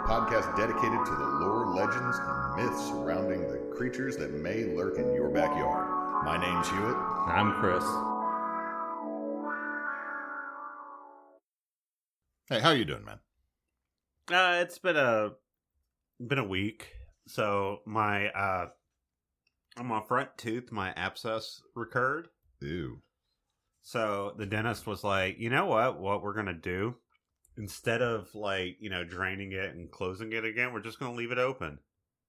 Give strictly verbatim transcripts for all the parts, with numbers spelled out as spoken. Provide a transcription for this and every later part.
podcast dedicated to the lore, legends, and myths surrounding the creatures that may lurk in your backyard. My name's Hewitt. I'm Chris. Hey, how you doing, man? Uh, it's been a been a week. So my uh, on my front tooth, my abscess recurred. Ew. So the dentist was like, you know what? What we're gonna do instead of like you know draining it and closing it again, we're just gonna leave it open.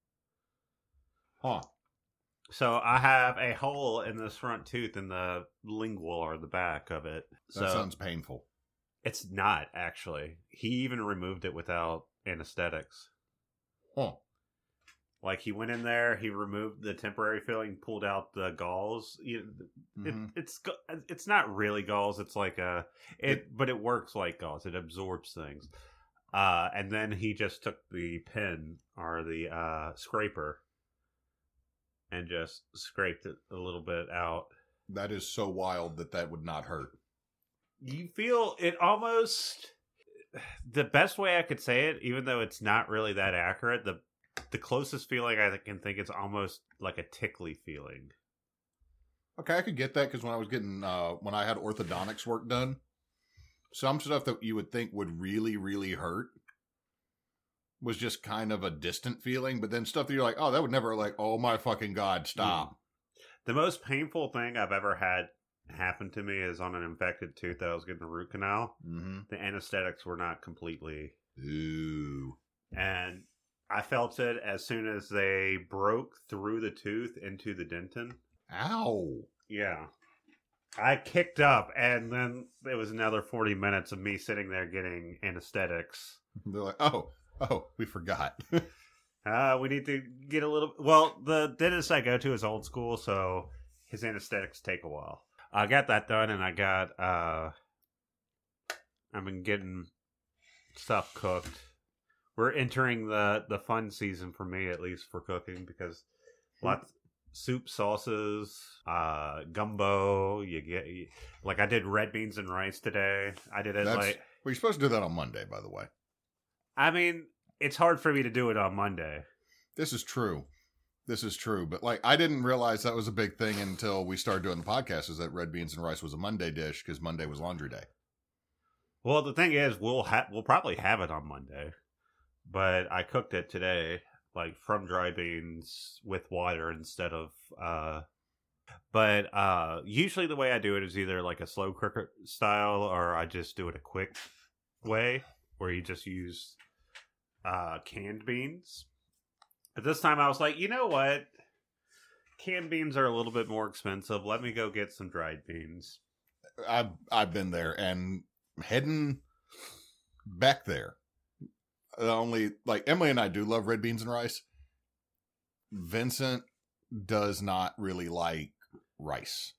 Huh. So I have a hole in this front tooth in the lingual or the back of it. That so sounds painful. It's not actually. He even removed it without anesthetics. Huh. Like he went in there, he removed the temporary filling, pulled out the galls. You, Mm-hmm. it, it's it's not really galls. It's like a it, it, but it works like galls. It absorbs things. Uh, and then he just took the pin or the uh, scraper and just scraped it a little bit out. That is so wild that that would not hurt. You feel it almost. The best way I could say it, even though it's not really that accurate, the the closest feeling I can think is almost like a tickly feeling. Okay, I could get that because when I was getting, uh, when I had orthodontics work done, some stuff that you would think would really, really hurt was just kind of a distant feeling. But then stuff that you're like, oh, that would never like, oh my fucking God, stop. Mm. The most painful thing I've ever had happen to me is on an infected tooth that I was getting a root canal. Mm-hmm. The anesthetics were not completely. Ooh. And I felt it as soon as they broke through the tooth into the dentin. Ow. Yeah. I kicked up, and then it was another forty minutes of me sitting there getting anesthetics. They're like, oh, oh, we forgot. uh, we need to get a little... Well, the dentist I go to is old school, so his anesthetics take a while. I got that done, and I got... Uh, I've been getting stuff cooked. We're entering the, the fun season for me, at least, for cooking, because lots soup, sauces, uh, gumbo. You get you, like I did red beans and rice today. I did it That's, like well, you're supposed to do that on Monday, by the way. I mean, it's hard for me to do it on Monday. This is true. This is true, but like I didn't realize that was a big thing until we started doing the podcast. Is that red beans and rice was a Monday dish because Monday was laundry day. Well, the thing is, we'll ha- we'll probably have it on Monday. But I cooked it today, like from dry beans with water instead of. Uh, but uh, usually the way I do it is either like a slow cooker style, or I just do it a quick way, where you just use uh, canned beans. But this time I was like, you know what? Canned beans are a little bit more expensive. Let me go get some dried beans. I've I've been there and heading back there. Only like Emily and I do love red beans and rice. Vincent does not really like rice.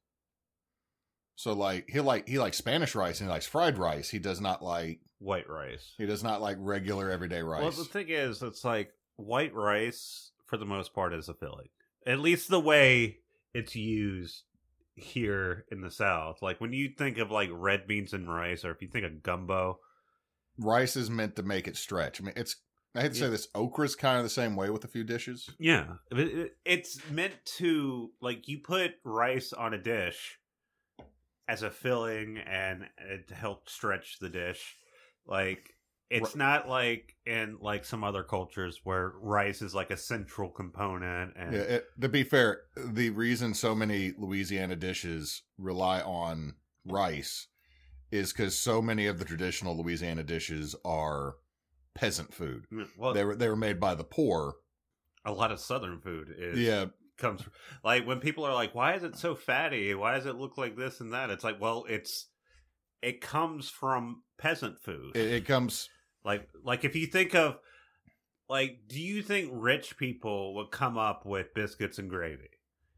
So like he like he likes Spanish rice and he likes fried rice. He does not like white rice. He does not like regular everyday rice. Well, the thing is, it's like white rice for the most part is a filling. At least the way it's used here in the South. Like when you think of like red beans and rice, or if you think of gumbo. Rice is meant to make it stretch. I mean, it's, I hate to yeah. say this, okra's kind of the same way with a few dishes. Yeah. It's meant to, like, you put rice on a dish as a filling and to help stretch the dish. Like, it's R- not like in, like, some other cultures where rice is, like, a central component. And yeah, it, to be fair, the reason so many Louisiana dishes rely on rice is because so many of the traditional Louisiana dishes are peasant food. Well, they were they were made by the poor. A lot of Southern food is yeah comes like when people are like, "Why is it so fatty? Why does it look like this and that?" It's like, well, it's it comes from peasant food. It, it comes like like if you think of like, do you think rich people would come up with biscuits and gravy?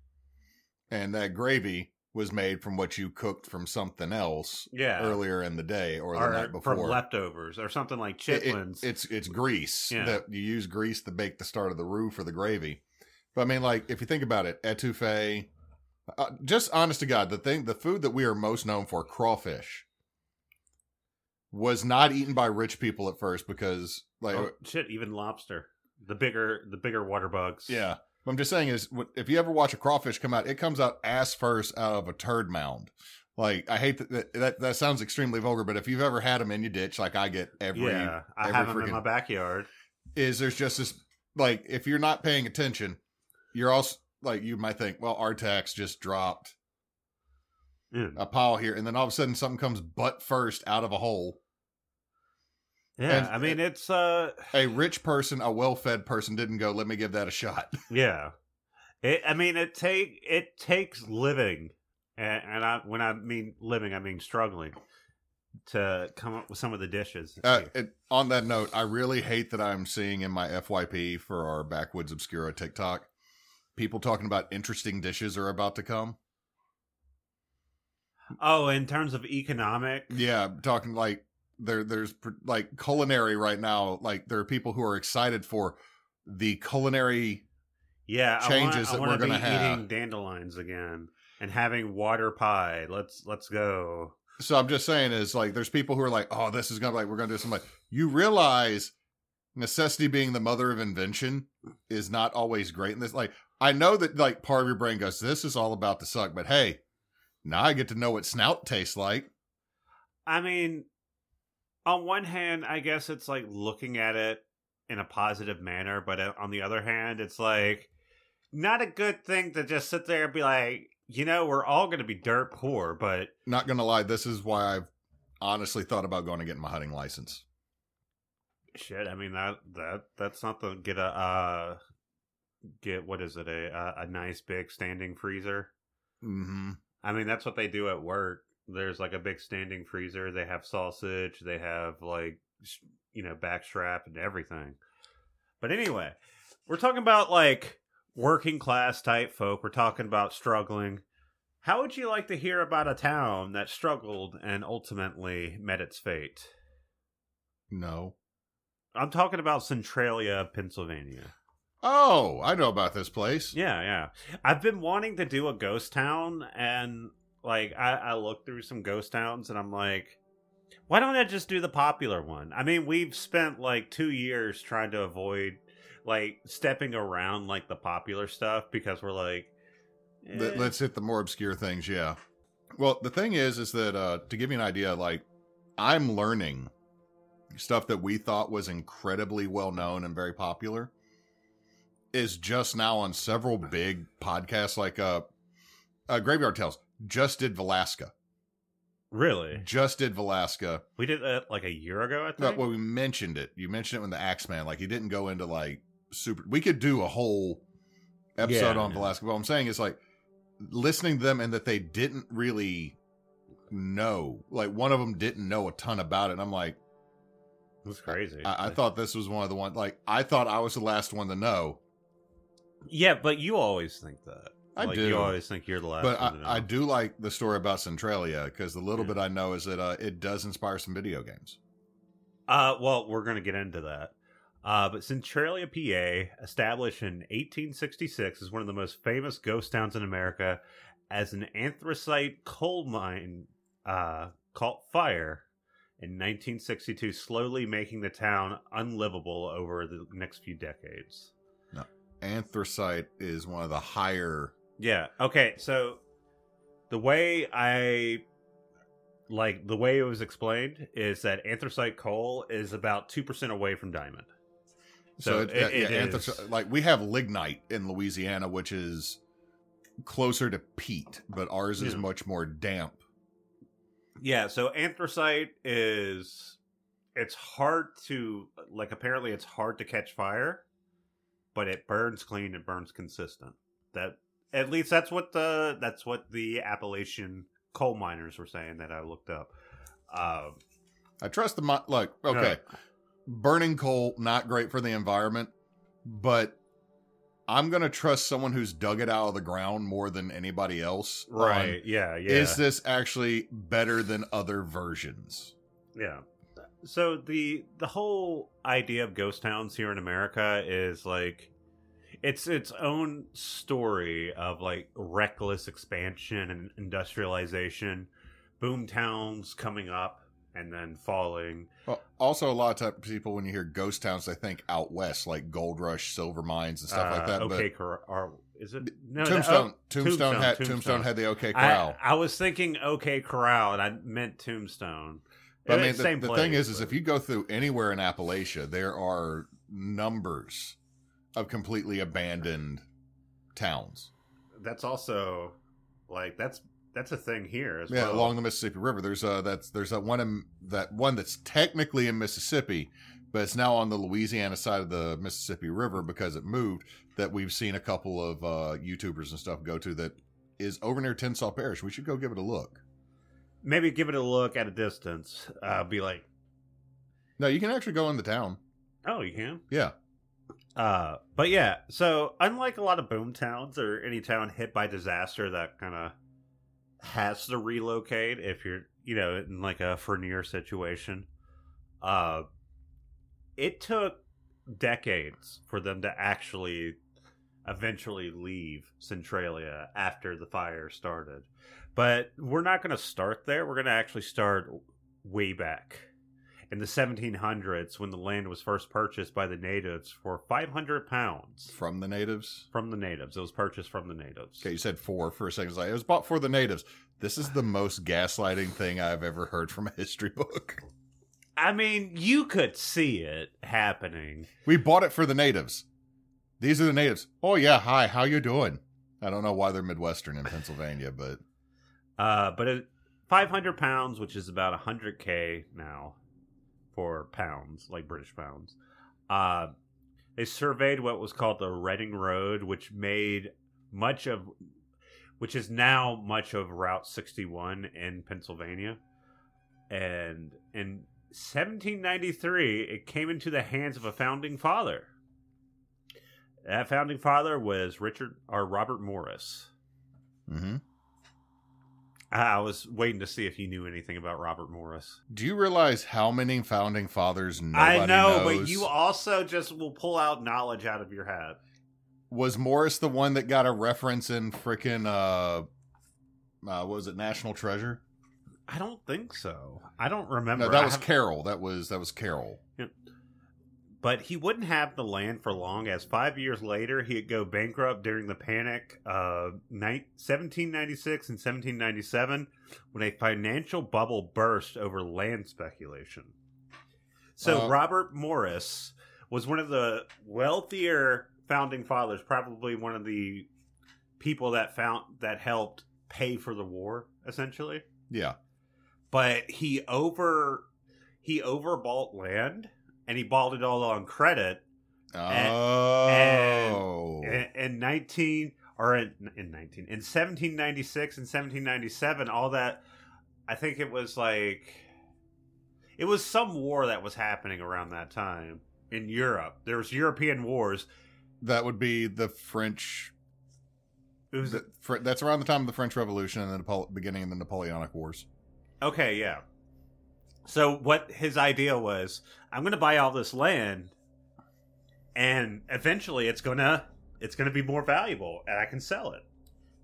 And that gravy was made from what you cooked from something else yeah. earlier in the day or the or night before. From leftovers or something like chitlins. It, it, it's it's grease. Yeah. That you use grease to bake the start of the roux for the gravy. But I mean, like, if you think about it, etouffee, uh, just honest to God, the thing, the food that we are most known for, crawfish. was not eaten by rich people at first because, like, Oh, shit, even lobster. The bigger the bigger water bugs. yeah. What I'm just saying is, if you ever watch a crawfish come out, it comes out ass first out of a turd mound. Like, I hate that that, that sounds extremely vulgar, but if you've ever had them in your ditch, like I get every, yeah, I every have them freaking, in my backyard. Is there's just this, like, if you're not paying attention, you're also, like, you might think, well, Artax just dropped Mm. a pile here, and then all of a sudden something comes butt first out of a hole. Yeah, And- I mean, it's, uh... A rich person, a well-fed person didn't go, let me give that a shot. Yeah. It, I mean, it take it takes living, and, and I when I mean living, I mean struggling, to come up with some of the dishes. Uh, it, on that note, I really hate that I'm seeing in my F Y P for our Backwoods Obscura TikTok, people talking about interesting dishes are about to come. Oh, in terms of economic? Yeah, talking like there, there's like culinary right now. Like there are people who are excited for the culinary Yeah, changes I that wanna, we're going to I wanna be have. eating dandelions again and having water pie. Let's let's go. So I'm just saying is like there's people who are like, oh, this is gonna be like we're gonna do something like you realize necessity being the mother of invention is not always great in this. Like I know that like part of your brain goes, this is all about to suck, but hey, now I get to know what snout tastes like. I mean, on one hand, I guess it's like looking at it in a positive manner, but on the other hand, it's like not a good thing to just sit there and be like, you know, we're all going to be dirt poor, but Not gonna lie, this is why I've honestly thought about going to get my hunting license. shit. I mean that that that's not the get a uh get what is it a a, a nice big standing freezer. Mm-hmm. I mean that's what they do at work. There's like a big standing freezer. They have sausage. They have like you know backstrap and everything. But anyway, we're talking about like working class type folk. We're talking about struggling. How would you like to hear about a town that struggled and ultimately met its fate? No. I'm talking about Centralia, Pennsylvania. Oh, I know about this place. Yeah, yeah. I've been wanting to do a ghost town, and like I, I looked through some ghost towns, and I'm like, why don't I just do the popular one? I mean, we've spent like two years trying to avoid like stepping around like the popular stuff because we're like, eh. Let- Let's hit the more obscure things, yeah. Well, the thing is, is that uh, to give you an idea, like I'm learning stuff that we thought was incredibly well known and very popular is just now on several big podcasts, like uh, uh Graveyard Tales just did Velasca, really? just did Velasca. We did that like a year ago, I No, think. well, we mentioned it. You mentioned it when the Axeman, like he didn't go into like super. We could do a whole episode Yeah, on yeah. Velasca. What I'm saying is like listening to them and that they didn't really know. Like one of them didn't know a ton about it. And I'm like, That's crazy. I, I thought this was one of the ones. Like I thought I was the last one to know. yeah, but you always think that. I like, do. You always think you're the last But one to know. I, I do like the story about Centralia because the little Yeah. bit I know is that uh, it does inspire some video games. Uh, well, we're going to get into that. Uh, but Centralia, P A, established in eighteen sixty-six, is one of the most famous ghost towns in America as an anthracite coal mine uh, caught fire in nineteen sixty-two, slowly making the town unlivable over the next few decades. Anthracite is one of the higher. Yeah. Okay. So the way I like the way it was explained is that anthracite coal is about two percent away from diamond. So, So it, it- yeah, it yeah, is- anthracite, like we have lignite in Louisiana, which is closer to peat, but ours is Yeah. much more damp. Yeah. So anthracite is it's hard to like. Apparently, it's hard to catch fire, but it burns clean. It burns consistent. That at least that's what the that's what the Appalachian coal miners were saying that I looked up. Um, I trust the mi- look. Okay, Yeah. burning coal not great for the environment, but I'm gonna trust someone who's dug it out of the ground more than anybody else. on, right. Yeah. Yeah. Is this actually better than other versions? Yeah. So the the whole idea of ghost towns here in America is like it's its own story of like reckless expansion and industrialization, boom towns coming up, and then falling. Well, also, a lot of time, people, when you hear ghost towns, they think out west, like Gold Rush, silver mines, and stuff uh, like that. Okay, but Cor- or is it no, Tombstone, that, oh, Tombstone, Tombstone, had Tombstone. Tombstone had the OK Corral. I, I was thinking OK Corral, and I meant Tombstone. But I It's mean, same the, the place, thing is, but... is if you go through anywhere in Appalachia, there are numbers of completely abandoned towns. That's also like that's that's a thing here as yeah, well. along the Mississippi River. There's a that's there's a one in, that one that's technically in Mississippi, but it's now on the Louisiana side of the Mississippi River because it moved. That we've seen a couple of uh, YouTubers and stuff go to. That is over near Tensas Parish. We should go give it a look. Maybe give it a look at a distance. Uh, be like, no, you can actually go in the town. oh, you can. Yeah. Uh, but yeah, so unlike a lot of boom towns or any town hit by disaster that kind of has to relocate if you're, you know, in like a Fernier situation, uh, it took decades for them to actually eventually leave Centralia after the fire started. But we're not going to start there. We're going to actually start way back in the seventeen hundreds when the land was first purchased by the natives for five hundred pounds. From the natives? From the natives. It was purchased from the natives. Okay, you said four for a second. Like, it was bought for the natives. This is the most gaslighting thing I've ever heard from a history book. I mean, you could see it happening. We bought it for the natives. These are the natives. Oh, yeah, hi, how you doing? I don't know why they're Midwestern in Pennsylvania, but... Uh, but it, five hundred pounds, which is about one hundred K now for pounds, like British pounds. Uh, they surveyed what was called the Reading Road, which made much of, which is now much of Route sixty-one in Pennsylvania. And in seventeen ninety-three, it came into the hands of a founding father. That founding father was Richard or Robert Morris. Mm-hmm. I was waiting to see if you knew anything about Robert Morris. Do you realize how many founding fathers nobody I know, knows? but you also just will pull out knowledge out of your head. Was Morris the one that got a reference in frickin' uh, uh, what was it, National Treasure? I don't think so. I don't remember. No, that I was have- Carol. That was that was Carol. But he wouldn't have the land for long, as five years later he'd go bankrupt during the panic of seventeen ninety-six and seventeen ninety-seven when a financial bubble burst over land speculation. So Uh, Robert Morris was one of the wealthier founding fathers, probably one of the people that found that helped pay for the war, essentially. Yeah. But he over he overbought land. And he bought it all on credit. Oh. And, and in nineteen or in, in nineteen in seventeen ninety-six and seventeen ninety-seven, all that, I think it was like it was some war that was happening around that time in Europe. There was European wars. That would be the French. It was the, Fr- that's around the time of the French Revolution and the Napo- beginning of the Napoleonic Wars. Okay, yeah. So what his idea was, I'm going to buy all this land, and eventually it's gonna it's gonna be more valuable, and I can sell it.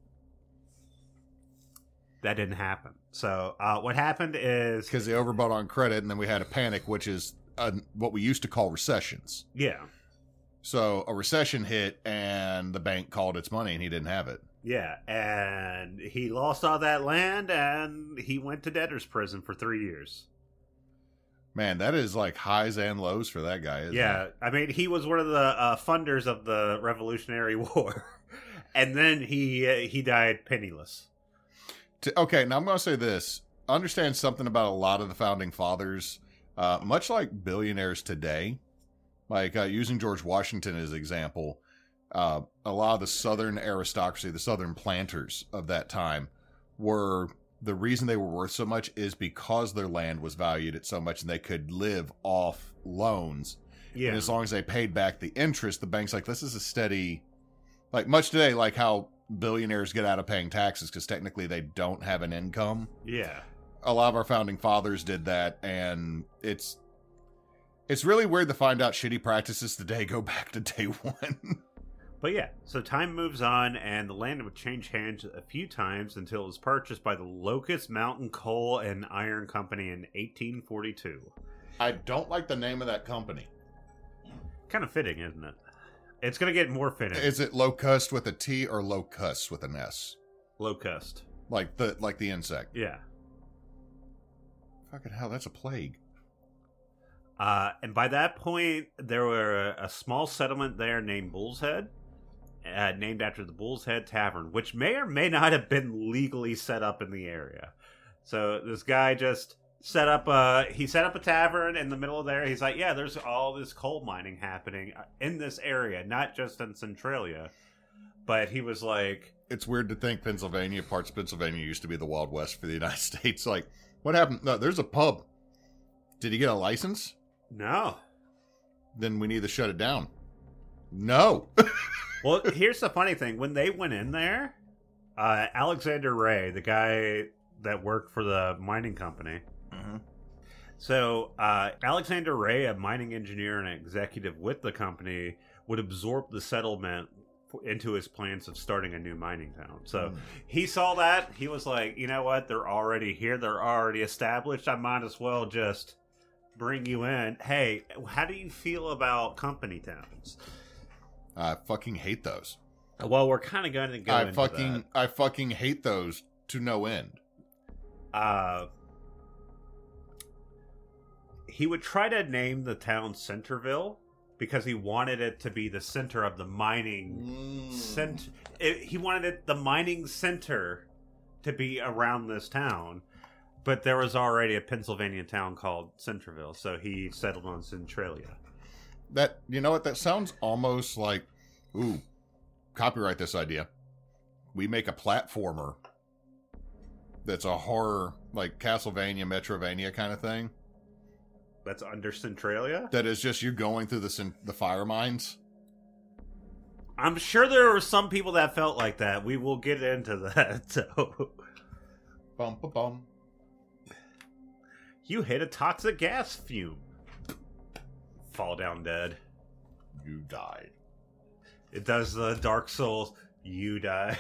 That didn't happen. So uh, what happened is because they overbought on credit, and then we had a panic, which is uh, what we used to call recessions. Yeah. So a recession hit, and the bank called its money, and he didn't have it. Yeah, and he lost all that land, and he went to debtor's prison for three years. Man, that is like highs and lows for that guy, isn't Yeah, it? I mean, he was one of the uh, funders of the Revolutionary War, and then he uh, he died penniless. To, okay, now I'm going to say this. Understand something about a lot of the founding fathers, uh, much like billionaires today, like uh, using George Washington as an example, uh, a lot of the Southern aristocracy, the Southern planters of that time, were... The reason they were worth so much is because their land was valued at so much and they could live off loans. Yeah. And as long as they paid back the interest, the bank's like, this is a steady, like much today, like how billionaires get out of paying taxes because technically they don't have an income. Yeah. A lot of our founding fathers did that, and it's it's really weird to find out shitty practices today go back to day one. But yeah, so time moves on, and the land would change hands a few times until it was purchased by the Locust Mountain Coal and Iron Company in eighteen forty-two. I don't like the name of that company. Kind of fitting, isn't it? It's going to get more fitting. Is it locust with a T or locust with an S? Locust. Like the like the insect. Yeah. Fucking hell, that's a plague. Uh, and by that point, there were a, a small settlement there named Bull's Head, uh, named after the Bull's Head Tavern, which may or may not have been legally set up in the area. So this guy just set up a he set up a tavern in the middle of there. He's like, yeah, there's all this coal mining happening in this area, not just in Centralia. But he was like, it's weird to think Pennsylvania, parts of Pennsylvania used to be the Wild West for the United States. Like, what happened? No, there's a pub. Did he get a license? no. Then we need to shut it down. No. Well, here's the funny thing. When they went in there, uh, Alexander Ray, the guy that worked for the mining company. Mm-hmm. So uh, Alexander Ray, a mining engineer and executive with the company, would absorb the settlement into his plans of starting a new mining town. So Mm. he saw that. He was like, you know what? They're already here. They're already established. I might as well just bring you in. Hey, how do you feel about company towns? I fucking hate those. Well, we're kind of going to go I into fucking that. I fucking hate those to no end. Uh, he would try to name the town Centerville because he wanted it to be the center of the mining Mm. center. He wanted it the mining center to be around this town, but there was already a Pennsylvania town called Centerville, so he settled on Centralia. That you know what? That sounds almost like, ooh, copyright this idea. We make a platformer that's a horror, like Castlevania, Metrovania kind of thing. That's under Centralia? That is just you going through the cen- the fire mines. I'm sure there were some people that felt like that. We will get into that. So, Bum ba bum. you hit a toxic gas fume. Fall down dead. You died. It does the Dark Souls. You died.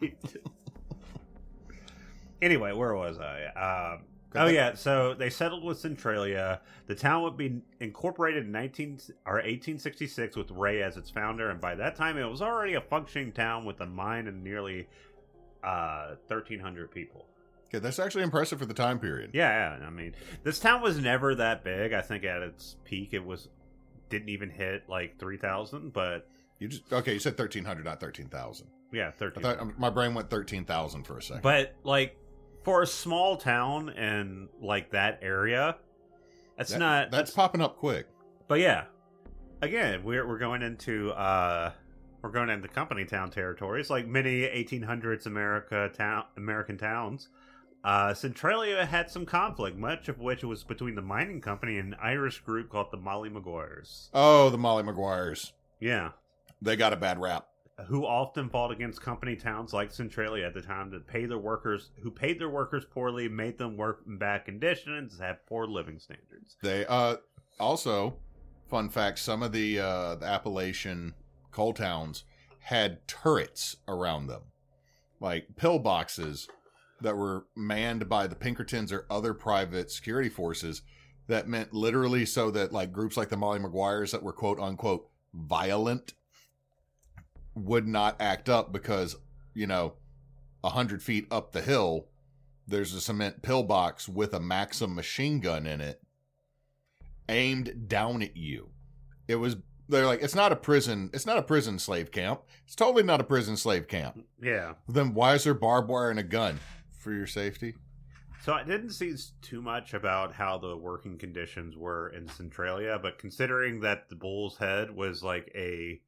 Anyway, where was I? Um, oh yeah, so they settled with Centralia. The town would be incorporated in nineteen or eighteen sixty-six with Ray as its founder, and by that time it was already a functioning town with a mine and nearly uh, thirteen hundred people. Okay, that's actually impressive for the time period. Yeah, yeah, I mean, this town was never that big. I think at its peak it was didn't even hit like three thousand, but You just okay. You said thirteen hundred, not thirteen thousand. yeah, I thirteen. thought um, my brain went thirteen thousand for a second. But like for a small town and like that area, that's That- not That's popping up quick. But yeah, again, we're we're going into uh we're going into company town territories, like many eighteen hundreds America town American towns. Uh, Centralia had some conflict, much of which was between the mining company and an Irish group called the Molly Maguires. Oh, the Molly Maguires. Yeah, They got a bad rap. who often fought against company towns like Centralia at the time to pay their workers, who paid their workers poorly, made them work in bad conditions, have poor living standards. They uh also, fun fact, some of the uh the Appalachian coal towns had turrets around them. Like pillboxes that were manned by the Pinkertons or other private security forces that meant literally so that like groups like the Molly Maguires that were quote unquote violent would not act up because, you know, a hundred feet up the hill, there's a cement pillbox with a Maxim machine gun in it aimed down at you. It was, they're like, it's not a prison. It's not a prison slave camp. It's totally not a prison slave camp. Yeah. Then why is there barbed wire and a gun? For your safety? So I didn't see too much about how the working conditions were in Centralia, but considering that the Bull's Head was like a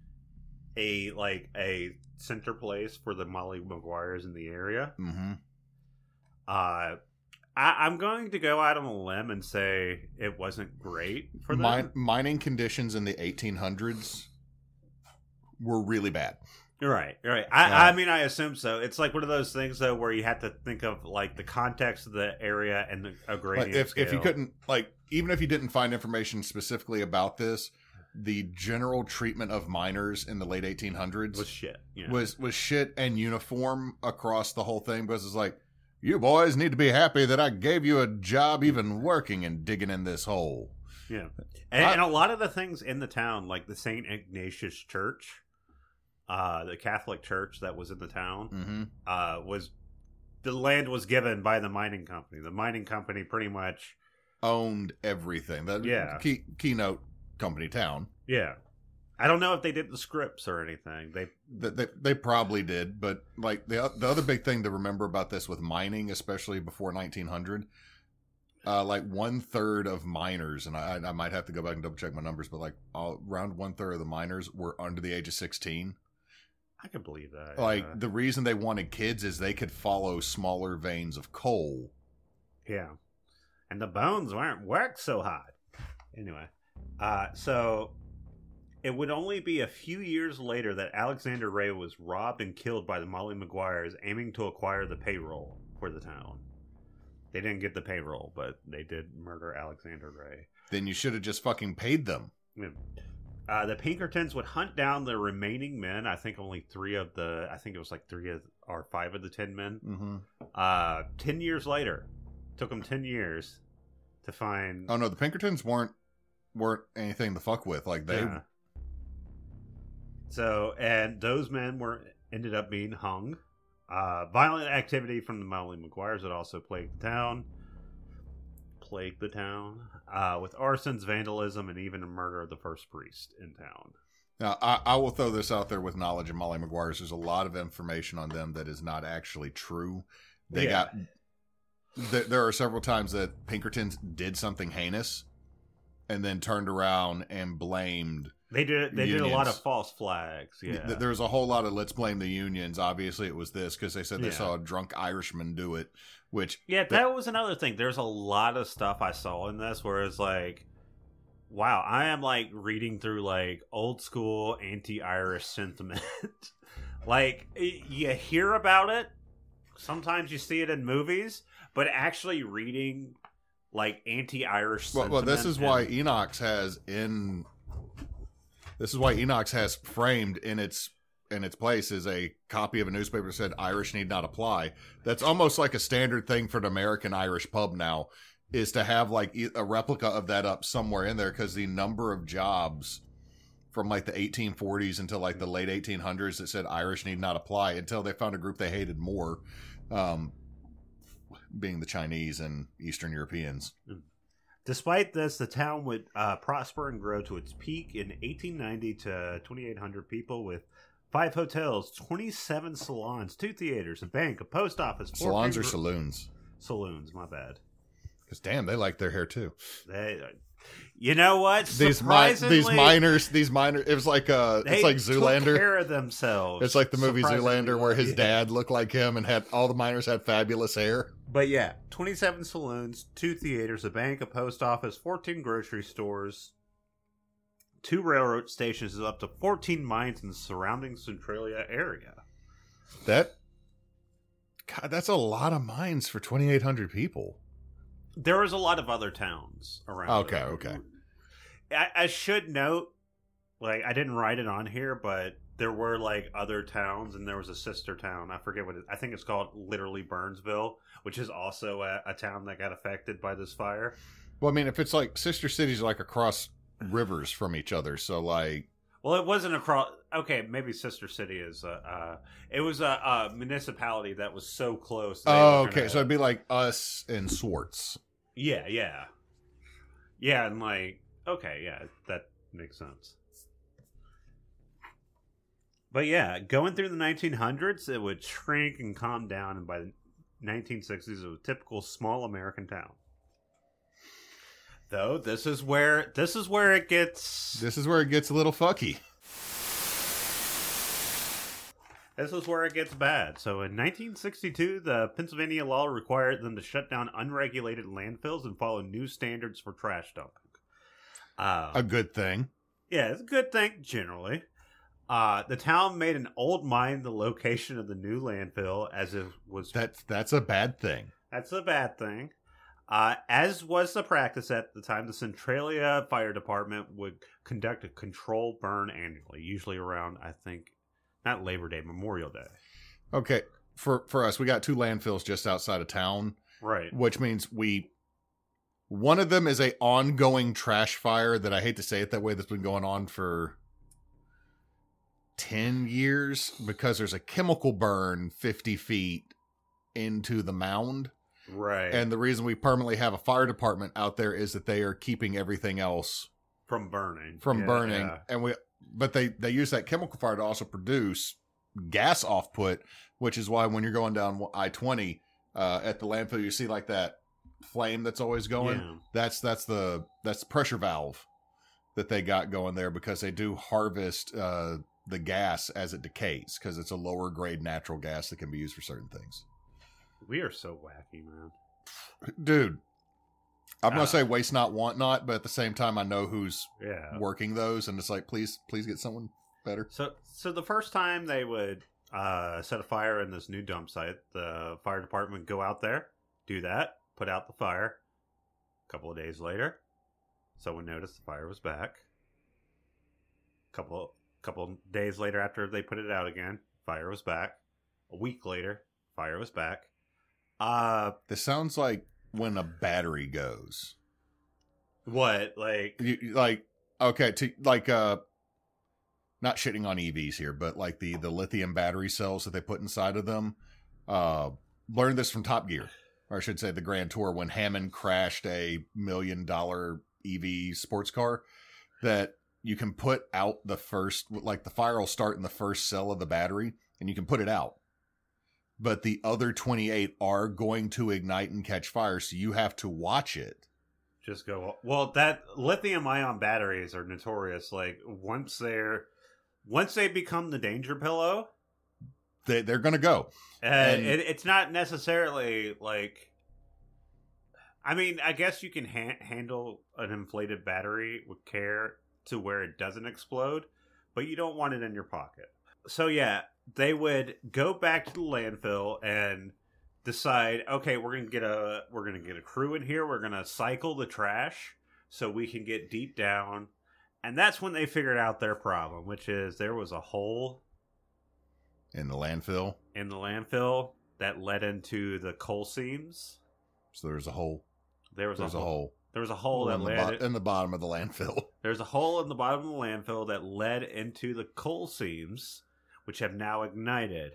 a like a center place for the Molly Maguires in the area, Mm-hmm. uh, I, I'm going to go out on a limb and say it wasn't great for them. Min- mining conditions in the eighteen hundreds were really bad. You're right. You're right. I, Yeah. I mean, I assume so. It's like one of those things, though, where you have to think of like the context of the area and the a Like gradient if scale. if you couldn't, like, even if you didn't find information specifically about this, the general treatment of miners in the late eighteen hundreds was shit. Yeah. was was shit and uniform across the whole thing, because it's like, you boys need to be happy that I gave you a job even working and digging in this hole. Yeah. And, I, and a lot of the things in the town, like the Saint Ignatius Church, uh, the Catholic church that was in the town, mm-hmm. uh, was the land was given by the mining company. The mining company pretty much owned everything. That yeah. Key, keynote company town. Yeah. I don't know if they did the scripts or anything. They they, they, they probably did, but like the the other big thing to remember about this with mining, especially before nineteen hundred, uh, like one third of miners, and I, I might have to go back and double check my numbers, but like all, around one third of the miners were under the age of sixteen. I can believe that. Like uh, the reason they wanted kids is they could follow smaller veins of coal. Yeah, and the bones weren't worked so hard. Anyway, uh, so. It would only be a few years later that Alexander Ray was robbed and killed by the Molly Maguires aiming to acquire the payroll for the town. They didn't get the payroll, but they did murder Alexander Ray. Then you should have just fucking paid them. Uh, the Pinkertons would hunt down the remaining men. I think only three of the, I think it was like three of, or five of the ten men. Mm-hmm. Uh, ten years later. Took them ten years to find. Oh no, the Pinkertons weren't, weren't anything to fuck with. Like they... Yeah. So, and those men were ended up being hung. Uh, violent activity from the Molly Maguires had also plagued the town. Plagued the town uh, with arsons, vandalism, and even a murder of the first priest in town. Now, I, I will throw this out there with knowledge of Molly Maguires. There's a lot of information on them that is not actually true. They Yeah. got. Th- there are several times that Pinkertons did something heinous, and then turned around and blamed. They did. They did a lot Unions. of false flags. Yeah, Th- There's a whole lot of let's blame the unions. Obviously, it was this because they said they Yeah. saw a drunk Irishman do it. Which yeah, that was another thing. There's a lot of stuff I saw in this where it's like, wow, I am like reading through like old school anti-Irish sentiment. Like y- you hear about it, sometimes you see it in movies, but actually reading like anti-Irish well, sentiment. well, this is why and- Enox has in. This is why Enox has framed in its in its place is a copy of a newspaper that said Irish need not apply. That's almost like a standard thing for an American Irish pub now, is to have like a replica of that up somewhere in there, because the number of jobs from like the eighteen forties until like the late eighteen hundreds that said Irish need not apply, until they found a group they hated more, um, being the Chinese and Eastern Europeans. Despite this, the town would uh, prosper and grow to its peak in eighteen ninety to twenty-eight hundred people, with five hotels, twenty-seven salons, two theaters, a bank, a post office. four Salons or paper- saloons? Saloons, my bad. Because damn, they like their hair too. They, you know what? These mi- Surprisingly, these miners, these miners. It was like uh, they it's like took Zoolander. care of themselves. It's like the movie surprisingly Zoolander, where well. his Yeah. dad looked like him, and had all the miners had fabulous hair. But yeah, twenty-seven saloons, two theaters, a bank, a post office, fourteen grocery stores, two railroad stations, and up to fourteen mines in the surrounding Centralia area. That, God, that's a lot of mines for twenty-eight hundred people. There was a lot of other towns around. Okay, okay. I, I should note, like, I didn't write it on here, but there were, like, other towns, and there was a sister town. I forget what it I think it's called literally Burnsville, which is also a, a town that got affected by this fire. Well, I mean, if it's like sister cities, are like across rivers from each other, so like, Well, it wasn't across. Okay, maybe Sister City is. Uh, uh, it was a, a municipality that was so close. they oh, were okay, gonna- so it'd be like us and Swartz. yeah, yeah, yeah, and like, okay, yeah, that makes sense. But yeah, going through the nineteen hundreds, it would shrink and calm down, and by the nineteen sixties, it was a typical small American town. Though this is where this is where it gets. This is where it gets a little fucky. This is where it gets bad. So in nineteen sixty-two, the Pennsylvania law required them to shut down unregulated landfills and follow new standards for trash dumping. Uh, A good thing. yeah, it's a good thing, generally. Uh, the town made an old mine the location of the new landfill, as it was... That's that's a bad thing. That's a bad thing. Uh, as was the practice at the time, the Centralia Fire Department would conduct a control burn annually, usually around, I think, not Labor Day, Memorial Day. Okay, for for us, we got two landfills just outside of town, right? Which means we, one of them is a ongoing trash fire that I hate to say it that way. That's been going on for ten years because there's a chemical burn fifty feet into the mound. Right. And the reason we permanently have a fire department out there is that they are keeping everything else from burning. From yeah, burning. Yeah. And we but they, they use that chemical fire to also produce gas output, which is why when you're going down I twenty uh, at the landfill, you see like that flame that's always going. Yeah. That's that's the that's the pressure valve that they got going there because they do harvest uh, the gas as it decays because it's a lower grade natural gas that can be used for certain things. We are so wacky, man. Dude, I'm going uh, to say waste not, want not, but at the same time, I know who's yeah. working those, and it's like, please, please get someone better. So, so the first time they would uh, set a fire in this new dump site, the fire department would go out there, do that, put out the fire. A couple of days later, someone noticed the fire was back. A couple, couple of days later after they put it out again, fire was back. A week later, fire was back. Uh, this sounds like when a battery goes. What? Like, you, like, okay, to like, uh, not shitting on E Vs here, but like the, the lithium battery cells that they put inside of them. Uh, learned this from Top Gear, or I should say the Grand Tour, when Hammond crashed a million dollar E V sports car, that you can put out the first, like the fire will start in the first cell of the battery and you can put it out. But the other twenty-eight are going to ignite and catch fire, so you have to watch it. Just go. Well, that lithium ion batteries are notorious. Like once they're, once they become the danger pillow, they they're going to go. Uh, and it, it's not necessarily like. I mean, I guess you can ha- handle an inflated battery with care to where it doesn't explode, but you don't want it in your pocket. So yeah. They would go back to the landfill and decide, okay, we're gonna get a we're gonna get a crew in here. We're gonna cycle the trash so we can get deep down, and that's when they figured out their problem, which is there was a hole in the landfill in the landfill that led into the coal seams. So there was a hole. There was There's a hole. a hole. There was a hole that in the, led bo- in the bottom of the landfill. There's a hole in the bottom of the landfill that led into the coal seams, which have now ignited.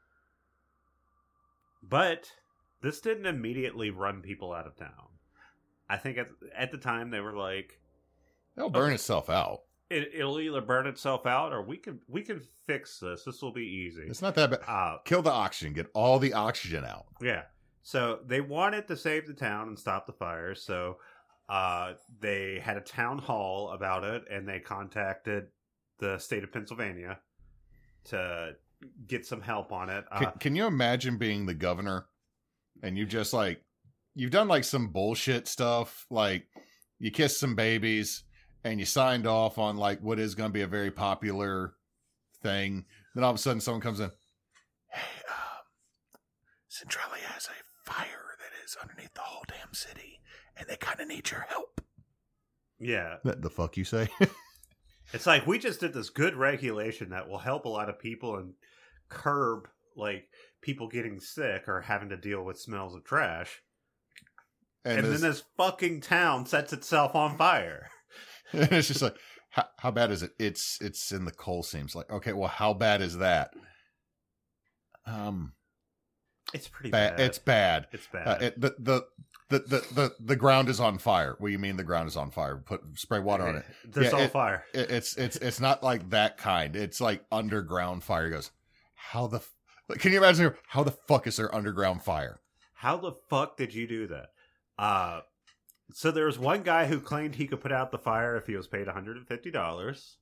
But this didn't immediately run people out of town. I think at, at the time they were like, it'll burn okay, itself out. It, it'll either burn itself out or we can we can fix this. This will be easy. It's not that bad. Uh, Kill the oxygen. Get all the oxygen out. Yeah. So they wanted to save the town and stop the fire. So uh, they had a town hall about it, and they contacted the state of Pennsylvania to get some help on it. Uh, can, can you imagine being the governor and you just like, you've done like some bullshit stuff, like you kissed some babies and you signed off on like what is going to be a very popular thing. Then all of a sudden someone comes in, hey, um, Centralia has a fire that is underneath the whole damn city and they kind of need your help. Yeah. That the fuck you say? It's like, we just did this good regulation that will help a lot of people and curb, like, people getting sick or having to deal with smells of trash. And, and this, then this fucking town sets itself on fire. And it's just like, how, how bad is it? It's it's in the coal seams. Like, okay, well, how bad is that? Um, It's pretty bad. bad. It's bad. It's bad. Uh, it, the, the The, the the the ground is on fire. What do you mean the ground is on fire? Put spray water on it. There's yeah, all it, fire. It, it's it's it's not like that kind. It's like underground fire. He goes, how the? Can you imagine how the fuck is there underground fire? How the fuck did you do that? Uh, so there was one guy who claimed he could put out the fire if he was paid one hundred fifty dollars.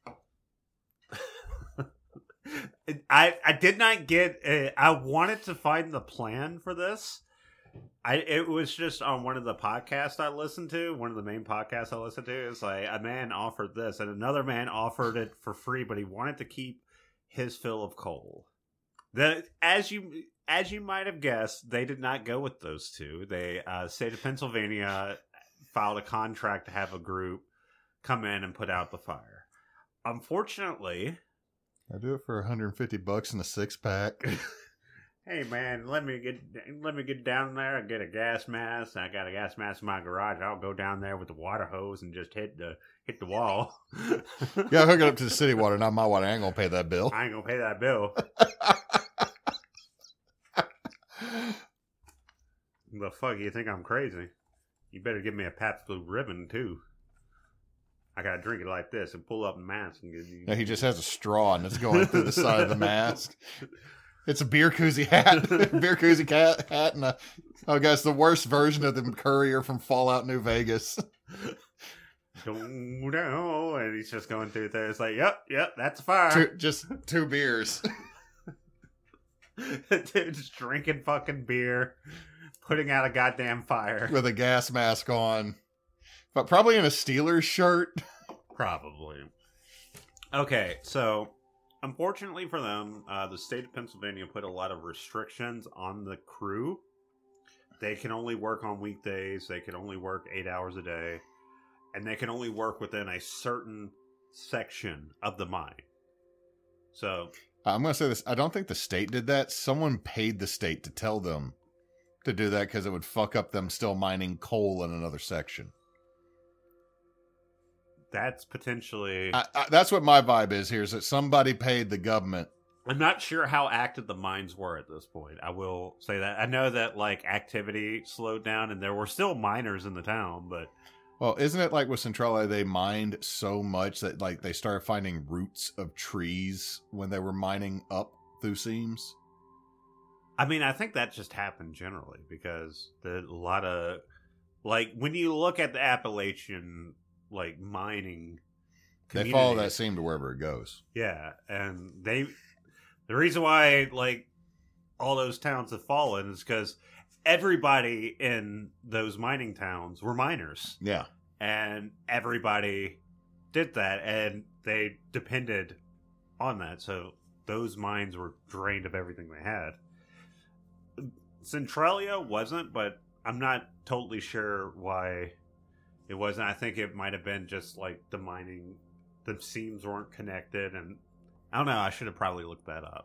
I I did not get. A, I wanted to find the plan for this. I it was just on one of the podcasts I listened to. One of the main podcasts I listened to is like, a man offered this, and another man offered it for free, but he wanted to keep his fill of coal. The as you as you might have guessed, they did not go with those two. They uh, state of Pennsylvania filed a contract to have a group come in and put out the fire. Unfortunately, I do it for one hundred fifty bucks in a six pack. Hey man, let me get let me get down there and get a gas mask. I got a gas mask in my garage. I'll go down there with the water hose and just hit the hit the wall. Yeah, hook it up to the city water, not my water. I ain't gonna pay that bill. I ain't gonna pay that bill. The fuck, you think I'm crazy? You better give me a Pabst Blue Ribbon too. I gotta drink it like this and pull up the mask and get you. Yeah, he just has a straw and it's going through the side of the mask. It's a beer koozie hat, beer koozie cat hat, and a, oh, guys, the worst version of the courier from Fallout New Vegas. Don't know, and he's just going through there. It's like, yep, yep, that's a fire. Two, just two beers. Dude, just drinking fucking beer, putting out a goddamn fire with a gas mask on, but probably in a Steelers shirt. Probably. Okay, so. Unfortunately for them, uh, the state of Pennsylvania put a lot of restrictions on the crew. They can only work on weekdays. They can only work eight hours a day. And they can only work within a certain section of the mine. So... I'm going to say this. I don't think the state did that. Someone paid the state to tell them to do that because it would fuck up them still mining coal in another section. That's potentially... I, I, that's what my vibe is here, is that somebody paid the government. I'm not sure how active the mines were at this point. I will say that. I know that, like, activity slowed down, and there were still miners in the town, but... Well, isn't it like with Centralia, they mined so much that, like, they started finding roots of trees when they were mining up through seams? I mean, I think that just happened generally, because the, a lot of... Like, when you look at the Appalachian... like mining they follow that seam to wherever it goes. Yeah, and they the reason why like all those towns have fallen is because everybody in those mining towns were miners. Yeah, and everybody did that, and they depended on that, so those mines were drained of everything they had. Centralia wasn't, but I'm not totally sure why it wasn't. I think it might have been just like the mining, the seams weren't connected, and I don't know. I should have probably looked that up.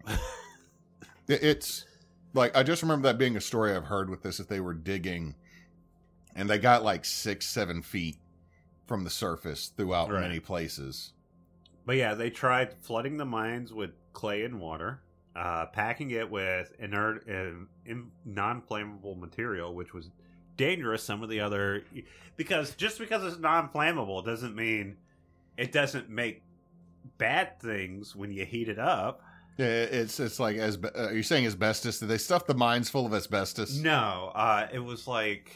It's like, I just remember that being a story I've heard with this, that they were digging and they got like six, seven feet from the surface throughout right. many places. But yeah, they tried flooding the mines with clay and water, uh, packing it with inert, uh, non-flammable material, which was dangerous. Some of the other, because just because it's non-flammable doesn't mean it doesn't make bad things when you heat it up. Yeah, it's it's like as uh, are you saying asbestos? Did they stuff the mines full of asbestos? No, uh, it was like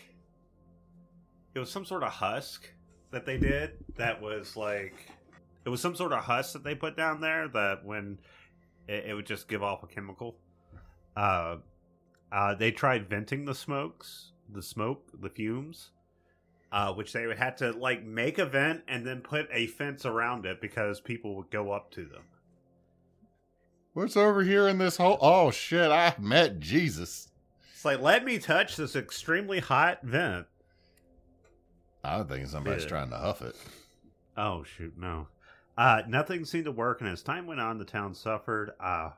it was some sort of husk that they did. That was like it was some sort of husk that they put down there that when it, it would just give off a chemical. Uh, uh, they tried venting the smokes. the smoke, the fumes, uh, which they would have to like make a vent and then put a fence around it because people would go up to them. What's over here in this hole? Oh shit, I met Jesus. It's like, let me touch this extremely hot vent. I don't think somebody's yeah. trying to huff it. Oh shoot, no. Uh, nothing seemed to work, and as time went on, the town suffered. Uh,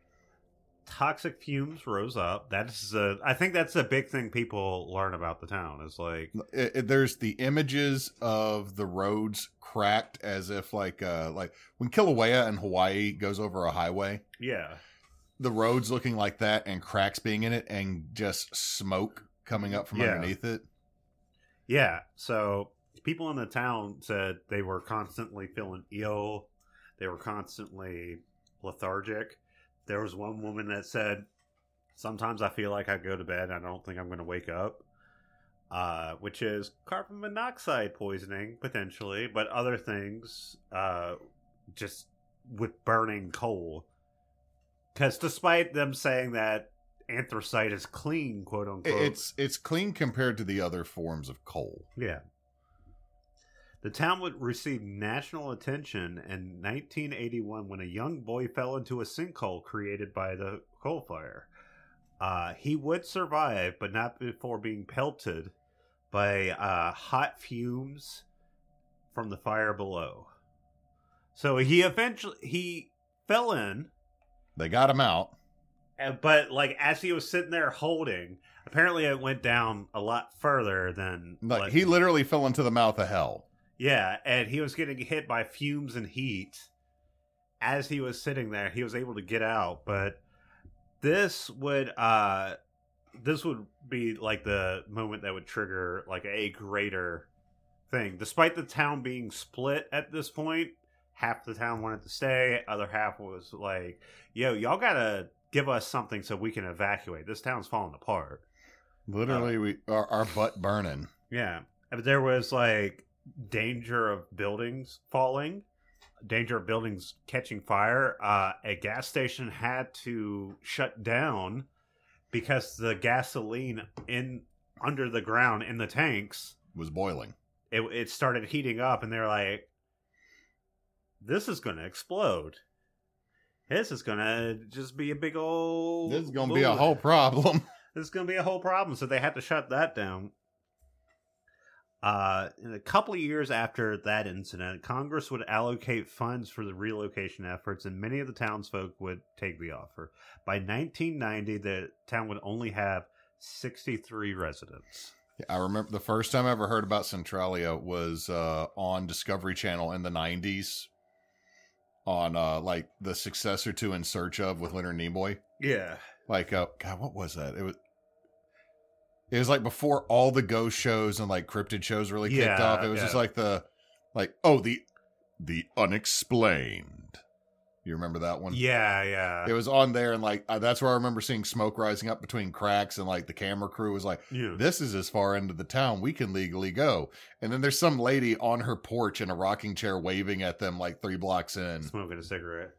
Toxic fumes rose up. That's a, I think that's a big thing people learn about the town. Is like it, it, there's the images of the roads cracked as if like uh like when Kilauea in Hawaii goes over a highway. Yeah, the roads looking like that and cracks being in it and just smoke coming up from yeah. underneath it. Yeah. So people in the town said they were constantly feeling ill. They were constantly lethargic. There was one woman that said, sometimes I feel like I go to bed and I don't think I'm going to wake up, uh, which is carbon monoxide poisoning, potentially, but other things, uh, just with burning coal. Because despite them saying that anthracite is clean, quote unquote. It's, it's clean compared to the other forms of coal. Yeah. The town would receive national attention in nineteen eighty-one when a young boy fell into a sinkhole created by the coal fire. Uh, he would survive, but not before being pelted by uh, hot fumes from the fire below. So he eventually he fell in. They got him out. But like as he was sitting there holding, apparently it went down a lot further than Like, like, he literally fell into the mouth of hell. yeah, and he was getting hit by fumes and heat. As he was sitting there, he was able to get out, but this would uh this would be like the moment that would trigger like a greater thing. Despite the town being split at this point, half the town wanted to stay, other half was like, yo, y'all gotta give us something so we can evacuate. This town's falling apart. Literally, Uh, we our, our butt burning. Yeah. But there was like danger of buildings falling, danger of buildings catching fire. Uh, a gas station had to shut down because the gasoline in under the ground in the tanks Was boiling. it, it started heating up, and they're like, this is gonna explode. This is gonna just be a big old This is going to be a whole problem. This is gonna be a whole problem. So they had to shut that down. Uh, in a couple of years after that incident, Congress would allocate funds for the relocation efforts, and many of the townsfolk would take the offer. By nineteen ninety, the town would only have sixty-three residents. I remember the first time I ever heard about Centralia was uh, on Discovery Channel in the nineties on uh, like the successor to In Search Of with Leonard Nimoy. Yeah. Like, uh, God, what was that? It was It was like before all the ghost shows and like cryptid shows really kicked Yeah, off. It was yeah. just like the, like, oh, the, the unexplained. You remember that one? Yeah, yeah. It was on there, and like uh, that's where I remember seeing smoke rising up between cracks, and like the camera crew was like, yeah. "This is as far into the town we can legally go." And then there's some lady on her porch in a rocking chair waving at them like three blocks in. Smoking a cigarette.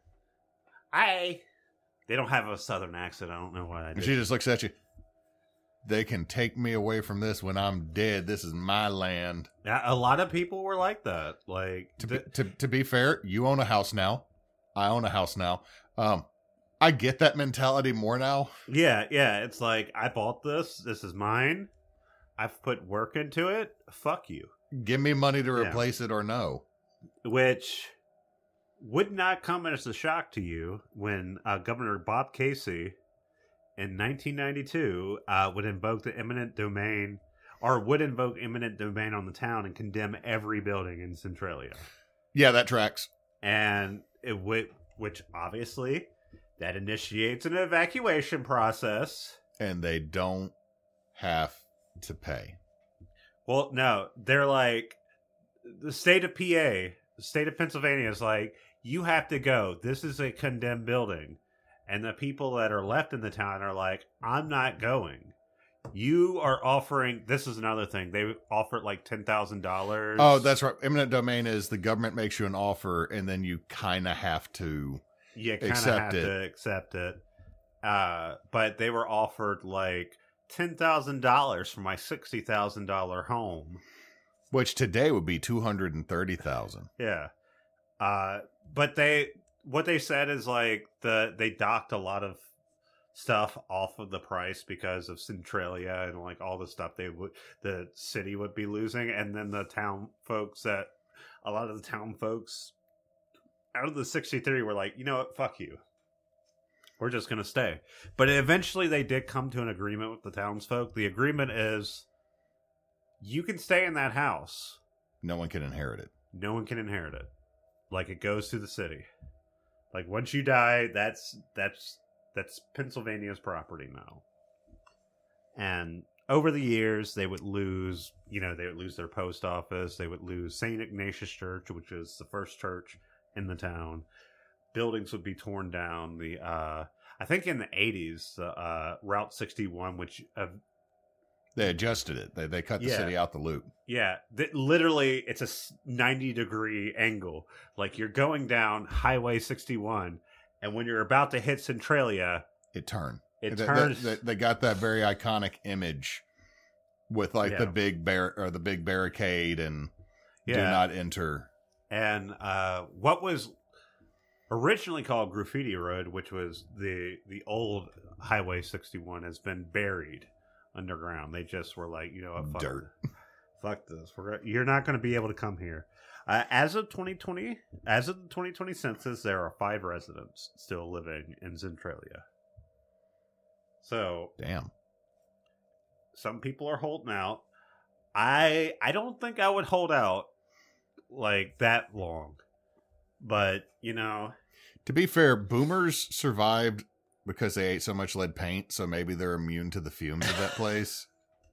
Hi. They don't have a southern accent. I don't know why I And did. she just looks at you. They can take me away from this when I'm dead. This is my land. Yeah, a lot of people were like that. Like To th- be, to to be fair, you own a house now. I own a house now. Um, I get that mentality more now. yeah, yeah. It's like I bought this. This is mine. I've put work into it. Fuck you. Give me money to Yeah. replace it or no. Which would not come as a shock to you when uh, Governor Bob Casey in nineteen ninety-two uh, would invoke the eminent domain, or would invoke eminent domain on the town and condemn every building in Centralia. Yeah, that tracks. And it would, which obviously that initiates an evacuation process. And they don't have to pay. Well, no, they're like the state of P A, the state of Pennsylvania is like, you have to go. This is a condemned building. And the people that are left in the town are like, I'm not going. You are offering, this is another thing. They offered like ten thousand dollars. Oh, that's right. Eminent domain is the government makes you an offer, and then you kind of have to. You kind of accept have it. to accept it. Uh, but they were offered like ten thousand dollars for my sixty thousand dollars home. Which today would be two hundred and thirty thousand. Yeah. Uh, but they, what they said is like the, they docked a lot of stuff off of the price because of Centralia and like all the stuff they would, the city would be losing. And then the town folks that, a lot of the town folks out of the sixty-three were like, you know what, fuck you. We're just going to stay. But eventually they did come to an agreement with the townsfolk. The agreement is you can stay in that house. No one can inherit it. No one can inherit it. Like it goes to the city. Like once you die, that's that's that's Pennsylvania's property now. And over the years, they would lose, you know, they would lose their post office. They would lose Saint Ignatius Church, which is the first church in the town. Buildings would be torn down. The uh, I think in the eighties, uh, uh, Route sixty-one, which uh, They adjusted it. They they cut the Yeah. city out the loop. yeah, th- literally, it's a ninety degree angle. Like you're going down Highway sixty-one, and when you're about to hit Centralia, It turned. it They- turns. They, they, they got that very iconic image with like the Yeah. big bar or the big barricade and Yeah. Do not enter. And uh, what was originally called Graffiti Road, which was the the old Highway sixty-one, has been buried underground. They just were like, you know what, fuck, Dirt. fuck this. We're gonna, you're not going to be able to come here. Uh, as of twenty twenty, as of the twenty twenty census, there are five residents still living in Centralia. So, damn. Some people are holding out. I I don't think I would hold out like that long. But, you know, to be fair, boomers survived because they ate so much lead paint, so maybe they're immune to the fumes of that place.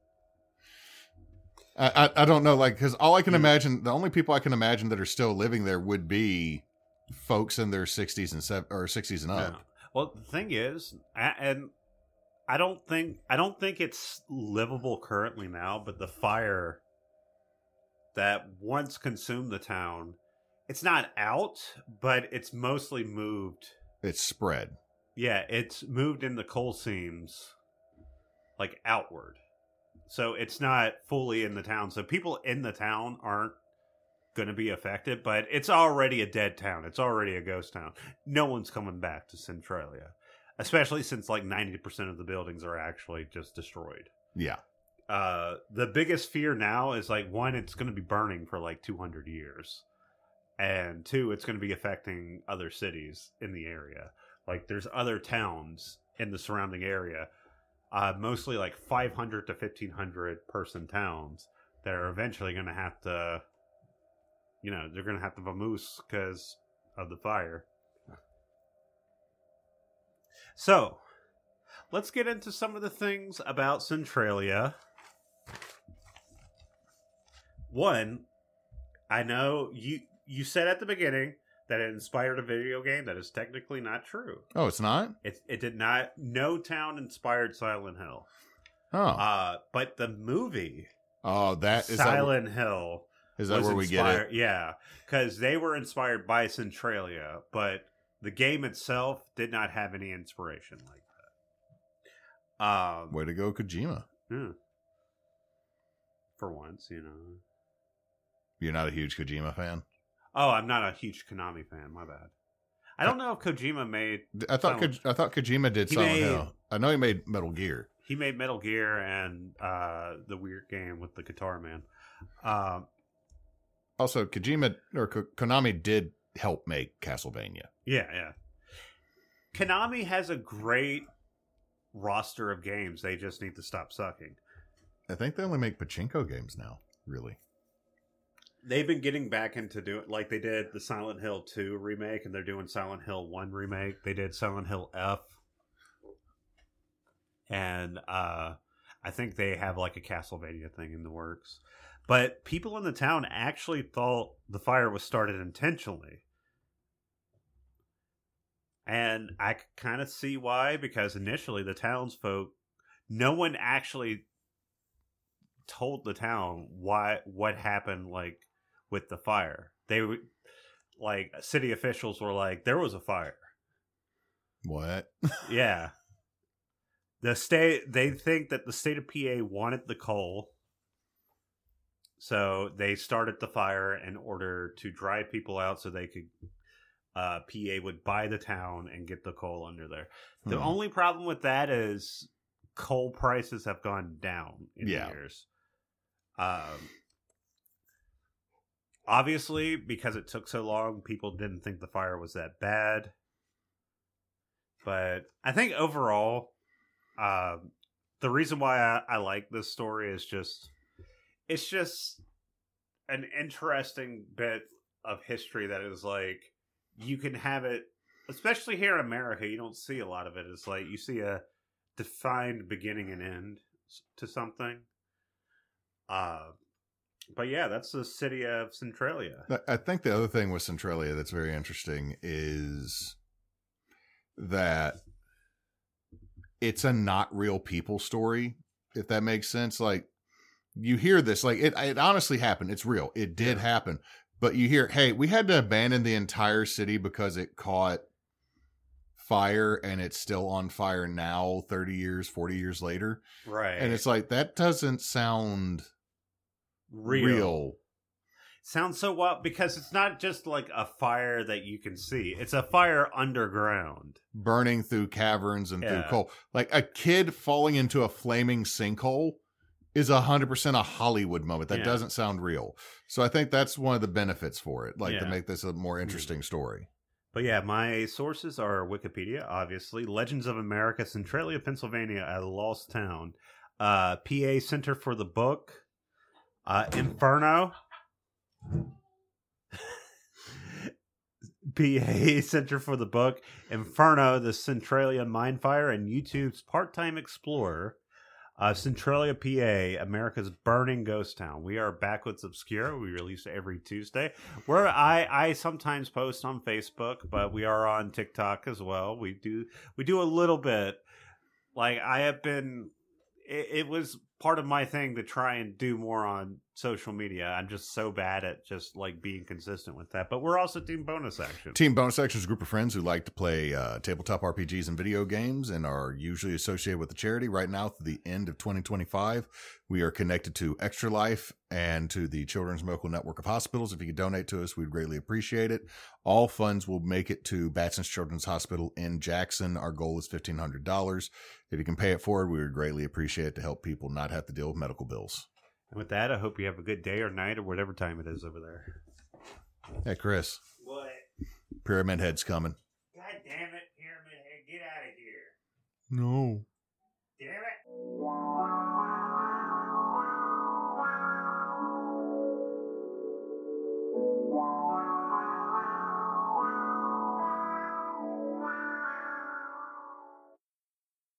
I, I I don't know, like, because all I can imagine, the only people I can imagine that are still living there would be folks in their sixties and seven or sixties and up. Yeah. Well, the thing is, and I don't think I don't think it's livable currently now, but the fire that once consumed the town, it's not out, but it's mostly moved. It's spread. Yeah, it's moved in the coal seams, like outward. So it's not fully in the town. So people in the town aren't going to be affected, but it's already a dead town. It's already a ghost town. No one's coming back to Centralia, especially since like ninety percent of the buildings are actually just destroyed. Yeah. Uh, the biggest fear now is like, one, it's going to be burning for like two hundred years. And two, it's going to be affecting other cities in the area. Like there's other towns in the surrounding area, uh, mostly like five hundred to fifteen hundred person towns that are eventually going to have to, you know, they're going to have to vamoose because of the fire. So, let's get into some of the things about Centralia. One, I know you you said at the beginning that it inspired a video game. That is technically not true. Oh, it's not? It it did not. No town inspired Silent Hill. Oh. Uh, but the movie Oh, that is Silent that, Hill. Is that was where we inspired, get it? Yeah, because they were inspired by Centralia, but the game itself did not have any inspiration like that. Um, Way to go, Kojima. yeah. For once, you know. You're not a huge Kojima fan? Oh, I'm not a huge Konami fan. My bad. I don't know if Kojima made. I thought Silent- Ko- I thought Kojima did He Silent made- Hill. I know he made Metal Gear. He made Metal Gear and uh, the weird game with the Guitar Man. Um, Also, Kojima or Ko- Konami did help make Castlevania. yeah, yeah. Konami has a great roster of games. They just need to stop sucking. I think they only make pachinko games now, really. They've been getting back into doing, like they did the Silent Hill two remake, and they're doing Silent Hill one remake. They did Silent Hill F. And uh, I think they have like a Castlevania thing in the works. But people in the town actually thought the fire was started intentionally. And I kind of see why, because initially the townsfolk, no one actually told the town why what happened like with the fire. They would like city officials were like, there was a fire. What? Yeah. The state, they think that the state of P A wanted the coal. So they started the fire in order to drive people out so they could, uh, P A would buy the town and get the coal under there. The Hmm. only problem with that is coal prices have gone down in Yeah. years. Um, obviously, because it took so long, people didn't think the fire was that bad. But I think overall, uh, the reason why I, I like this story is just, it's just an interesting bit of history that is like, you can have it, especially here in America, you don't see a lot of it. It's like, you see a defined beginning and end to something. Uh, but yeah, that's the city of Centralia. I think the other thing with Centralia that's very interesting is that it's a not real people story, if that makes sense. Like, you hear this, like, it, it honestly happened. It's real. It did Yeah. happen. But you hear, hey, we had to abandon the entire city because it caught fire and it's still on fire now, thirty years, forty years later. Right. And it's like, that doesn't sound real. real. sounds so wild because it's not just like a fire that you can see. It's a fire underground. Burning through caverns and Yeah. through coal. Like a kid falling into a flaming sinkhole is one hundred percent a Hollywood moment. That Yeah. doesn't sound real. So I think that's one of the benefits for it, like to Yeah. make this a more interesting story. But yeah, my sources are Wikipedia, obviously, Legends of America, Centralia, Pennsylvania, a lost town, uh, P A Center for the Book, uh, Inferno, P A Center for the Book, Inferno, the Centralia Mine Fire, and YouTube's Part-Time Explorer, uh, Centralia, P A, America's Burning Ghost Town. We are Backwoods Obscure. We release it every Tuesday. Where I, I sometimes post on Facebook, but we are on TikTok as well. We do we do a little bit. Like I have been, it, it was part of my thing to try and do more on social media. I'm just so bad at just like being consistent with that. But we're also Team Bonus Action. Team Bonus Action is a group of friends who like to play uh, tabletop R P Gs and video games and are usually associated with the charity. Right now, through the end of twenty twenty-five, we are connected to Extra Life and to the Children's Medical Network of Hospitals. If you could donate to us, we'd greatly appreciate it. All funds will make it to Batson's Children's Hospital in Jackson. Our goal is fifteen hundred dollars. If you can pay it forward, we would greatly appreciate it to help people not have to deal with medical bills. And with that, I hope you have a good day or night or whatever time it is over there. Hey, Chris. What? Pyramid Head's coming. God damn it, Pyramid Head, get out of here. No.